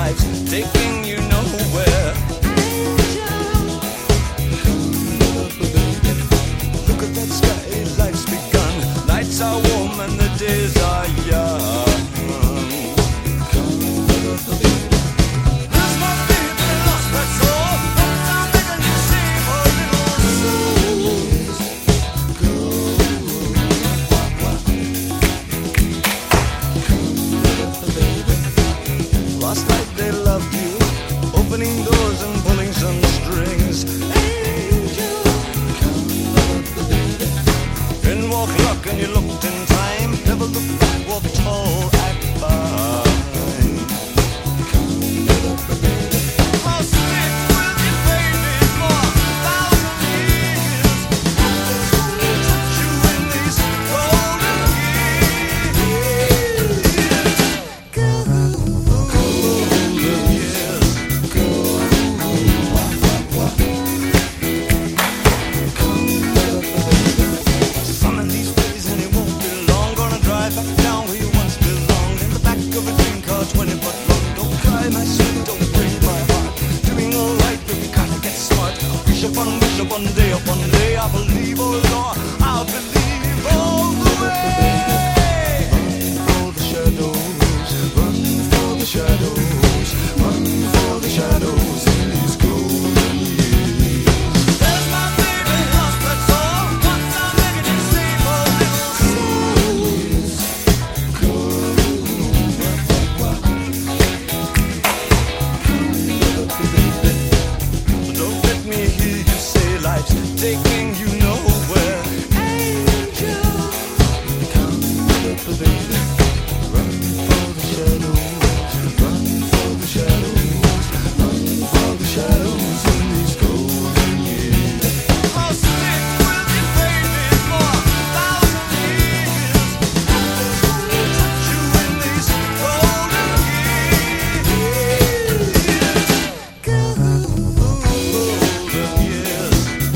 life's taking you nowhere. Look at that sky, life's begun. Nights are warm and the days are young. Last night they loved you, opening doors and pulling some strings. Angel, in walked luck and you looked in time. Never looked back, walk tall, act fine. I'll stick with you, baby, for 1,000 years. I just wanna touch you in these golden years. Some of these days and it won't be long. Gonna drive back down where you once belonged. In the back of a dream car, 20 foot long. Don't cry, my sweet, don't break my heart. Doing alright, but we gotta get smart. Wish upon day, upon day. I believe, oh Lord, I'll believe all the way. Run for the shadows, run for the shadows, run for the shadows in these golden years. There's my baby, lost her soul. Once I'm making it save a little souls. Don't let me hear you say life's taking you nowhere. Angel, come with the baby. Run for the shadows, run for the shadows, run for the shadows in these golden years. I'll stick with you, baby, for 1,000 years. I just wanna touch you in these golden years. Golden years.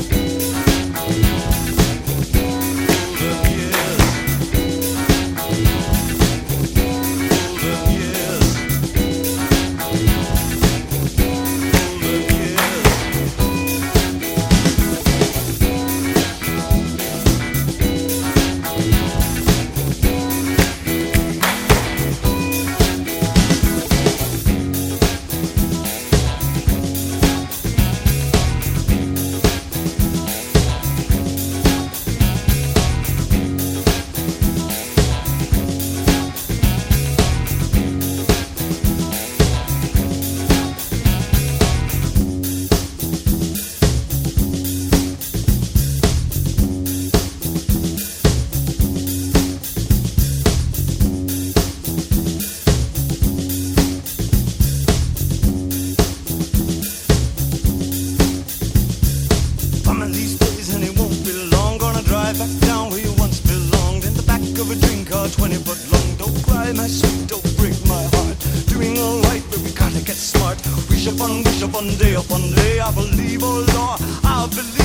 Some of these days and it won't be long. Gonna drive back down where you once belonged. In the back of a dream car, 20 foot long. Don't cry, my sweet, don't break my heart. Doing alright, but we gotta get smart. Wish upon day, I believe, oh Lord, I'll believe.